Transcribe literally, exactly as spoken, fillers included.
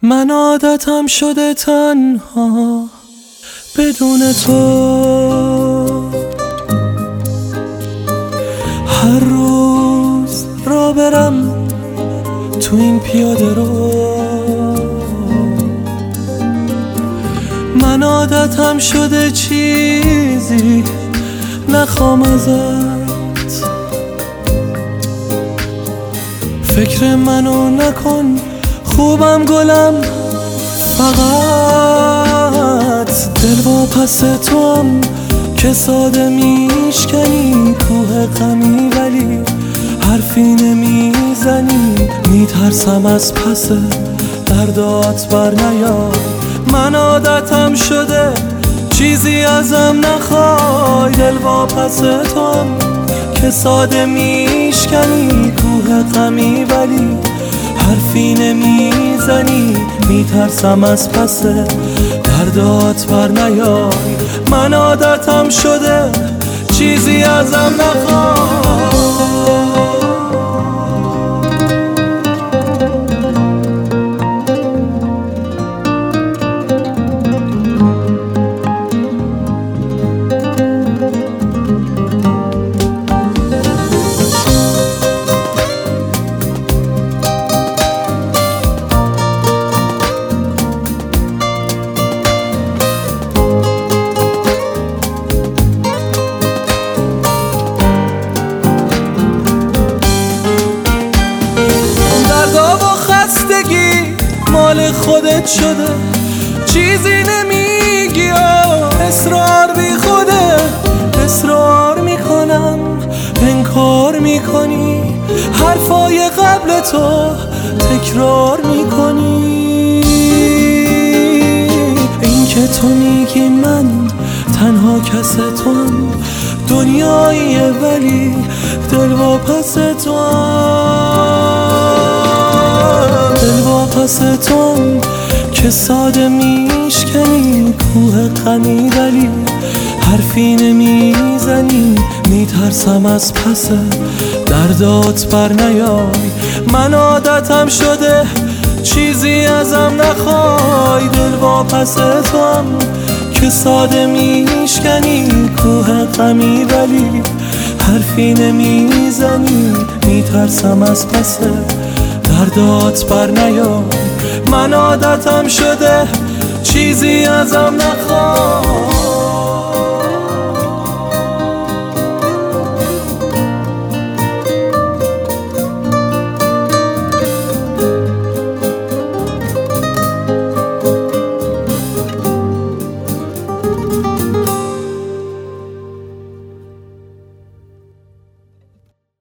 من عادتم شده تنها بدون تو، هر روز را برم تو این پیاده رو. من عادتم شده چیزی نخوام ازت، فکر منو نکن خوبم گلم، فقط دل با پس توام که ساده میشکنی کوه غمی، ولی حرفی نمیزنی، میترسم از پس دردات بر نیاد. من عادتم شده چیزی ازم نخوای، دل با پس توام که ساده میشکنی کوه غمی، ولی حرفی نمیزنی، میترسم از پس دردات بر نیای. من عادتم شده چیزی ازم نخوای. مال خودت شده، چیزی نمیگی، اصرار بی خوده، اصرار میکنم انکار میکنی، حرفای قبل تو تکرار میکنی. این که تو میگی من تنها کس توام، دنیاییه ولی دل با پس توام، دل با پس توام که ساده میشکنی کوه غمی، ولی حرفی نمیزنی، میترسم از پس دردات بر نیای. من عادتم شده چیزی ازم نخوای، دل با پس توام که ساده میشکنی کوه غمی، ولی حرفی نمیزنی، میترسم از پس دردات بر نیای. من عادتم شده چیزی ازم نخوای. thank you